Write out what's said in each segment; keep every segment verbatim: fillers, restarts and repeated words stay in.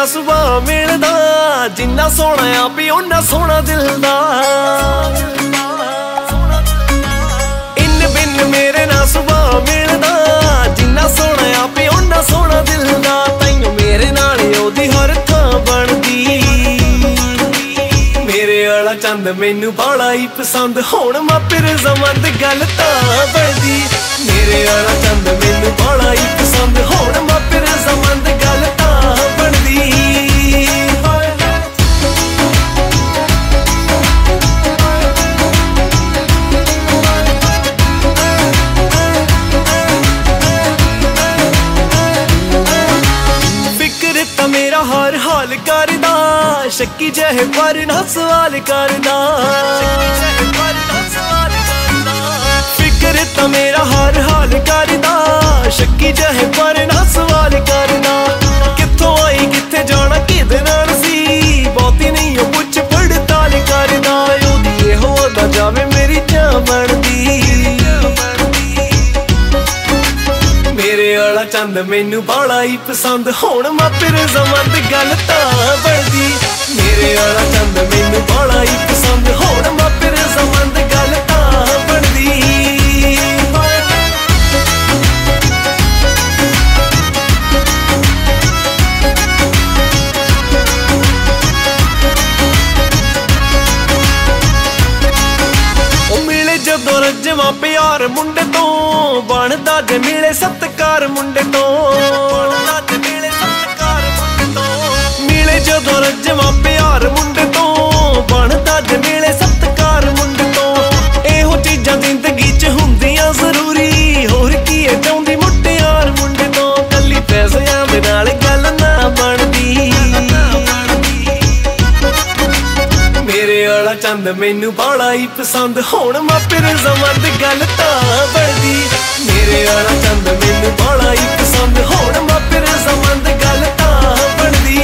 ਨਾਲ ਸੁਭਾਅ ਮਿਲਦਾ, ਜਿੰਨਾ ਸੋਹਣਾ ਆਪੀ ਓਨਾ ਸੋਹਣਾ ਦਿਲ ਦਾ। ਇੰਨ ਬਿੰਨ ਮੇਰੇ ਨਾਲ ਸੁਭਾਅ ਮਿਲਦਾ, ਜਿੰਨਾ ਸੋਹਣਾ ਆਪੀ ਓਨਾ ਸੋਹਣਾ ਦਿਲ ਦਾ। ਤੈਨੂੰ ਮੇਰੇ ਨਾਲ ਉਹਦੀ ਹਰ ਥਾਂ ਬਣਦੀ, ਮੇਰੇ ਵਾਲਾ ਚੰਦ ਮੈਨੂੰ ਬਾਲਾ ਹੀ ਪਸੰਦ। ਹੁਣ ਮਾਪੇ ਰਜ਼ਾਮੰਦ ਗੱਲ ਤਾਂ ਬਣਦੀ, ਮੇਰੇ ਵਾਲਾ ਚੰਦ ਮੈਨੂੰ ਬਾਲਾ ਹੀ ਪਸੰਦ। ਹੁਣ ਮਾਪੇ ਰਜ਼ਾਮੰਦ ਗੱਲ ਤਾਂ ਬਣਦੀ। ਫਿਕਰ ਤਾਂ ਮੇਰਾ ਹਰ ਹਾਲ ਕਰਦਾ, ਸ਼ੱਕੀ ਜਿਹੇ ਪਰ ਨਾ ਸਵਾਲ ਕਰਦਾ। ਫਿਕਰ ਤਾਂ ਮੇਰਾ ਹਰ ਹਾਲ ਕਰਦਾ, ਸ਼ੱਕੀ ਜਿਹੇ ਪਰ ਨਾ ਸਵਾਲ ਕਰਦਾ। ਕਿੱਥੋਂ ਆਈ ਕਿੱਥੇ ਜਾਣਾ ਕਿਹਦੇ ਨਾਲ ਸੀ, ਬਹੁਤੀ ਨਹੀਂ ਉਹ ਪੁੱਛ ਪੜਤਾਲ ਕਰਦਾ। ਉਹਦੀ ਇਹੋ ਅਦਾ ਜਾਵੇ ਮੇਰੀ ਜਾਨ ਬਣਦੀ, ਮੇਰੇ ਵਾਲਾ ਚੰਦ ਮੈਨੂੰ ਬਾਲਾ ਹੀ ਪਸੰਦ। ਹੁਣ ਮਾਪੇ ਰਜ਼ਾਮੰਦ ਗੱਲ ਤਾਂ ਬਣਦੀ, ਮੇਰੇ ਵਾਲਾ ਚੰਦ ਮੈਨੂੰ ਬਾਲਾ ਹੀ ਪਸੰਦ। ਹੁਣ ਮਾਪੇ ਰਜ਼ਾਮੰਦ ਗੱਲ ਤਾਂ ਬਣਦੀ। ਉਹ ਮਿਲੇ ਜਦੋਂ ਰੱਜਵਾਂ ਪਿਆਰ ਮੁੰਡੇ ਤੋਂ, ਬਣਦਾ ਜੇ ਮਿਲੇ ਸਤਿਕਾਰ ਮੁੰਡੇ ਤੋਂ। ਮਿਲੇ ਜਦੋਂ ਰੱਜਵਾਂ ਪਿਆਰ ਮੁੰਡੇ ਤੋਂ, ਬਣਦਾ ਜੇ ਮਿਲੇ ਸਤਿਕਾਰ ਮੁੰਡੇ ਤੋਂ। ਇਹੋ ਚੀਜ਼ਾਂ ਜ਼ਿੰਦਗੀ ਚ ਹੁੰਦੀਆਂ ਜ਼ਰੂਰੀ, ਹੋਰ ਕੀ ਹੈ ਚਾਹੁੰਦੀ ਮੁਟਿਆਰ ਮੁੰਡੇ ਤੋਂ। ਕੱਲੀ ਪੈਸਿਆਂ ਦੇ ਨਾਲ ਗੱਲ ਨਾ ਬਣਦੀ, ਮੇਰੇ ਵਾਲਾ ਚੰਦ ਮੈਨੂੰ ਬਾਲਾ ਹੀ ਪਸੰਦ। ਹੁਣ ਮਾਪੇ ਰਜ਼ਾਮੰਦ ਗੱਲ ਤਾਂ ਬਣਦੀ, ਮੇਰੇ ਵਾਲਾ ਚੰਦ ਮੈਨੂੰ ਬਾਲਾ ਹੀ ਪਸੰਦ। ਹੁਣ ਮਾਪੇ ਰਜ਼ਾਮੰਦ ਗੱਲ ਤਾਂ ਬਣਦੀ।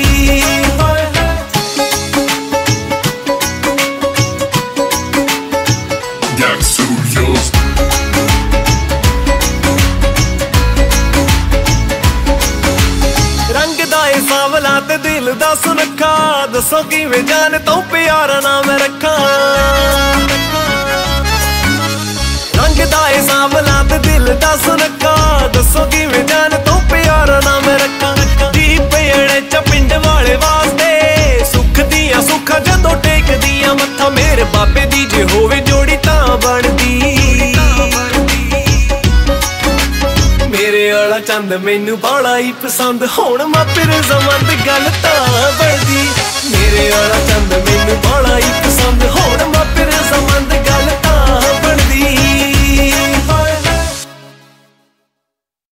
ਰੰਗ ਦਾ ਏ ਸਾਵਲਾ ਤੇ ਦਿਲ ਦਾ ਸੁਨੱਖਾ, ਦੱਸੋ ਕਿਵੇਂ ਜਾਨ ਤੋਂ ਪਿਆਰਾ ਨਾ ਮੈਂ ਰੱਖਾਂ। ਰੰਗ ਦਾ ਏ ਸਾਵਲਾ ਤੇ ਦਿਲ ਦਾ ਸੁਨੱਖਾ, ਦੱਸੋ ਕਿਵੇਂ ਜਾਨ ਤੋਂ ਪਿਆਰਾ ਨਾ ਮੈਂ ਰੱਖਾਂ। ਦੀ ਪੇੜੇ ਚ ਪਿੰਡ ਵਾਲੇ ਵਾਸਤੇ, ਸੁੱਖ ਦੀਆਂ ਸੁੱਖਾਂ ਜਦੋਂ ਟੇਕਦੀਆਂ ਮੱਥਾ। ਮੇਰੇ ਬਾਬੇ ਦੀ ਜੇ ਹੋਵੇ ਜੋੜੀ ਤਾਂ ਬਣਦੀ, ਮੇਰੇ ਵਾਲਾ ਚੰਦ ਮੈਨੂੰ ਬਾਲਾ ਹੀ ਪਸੰਦ। ਹੁਣ ਮਾਪੇ ਰਜ਼ਾਮੰਦ ਗੱਲ ਤਾਂ ਬਣਦੀ, ਮੇਰੇ ਵਾਲਾ ਚੰਦ ਮੈਨੂੰ ਬਾਲਾ ਹੀ ਪਸੰਦ।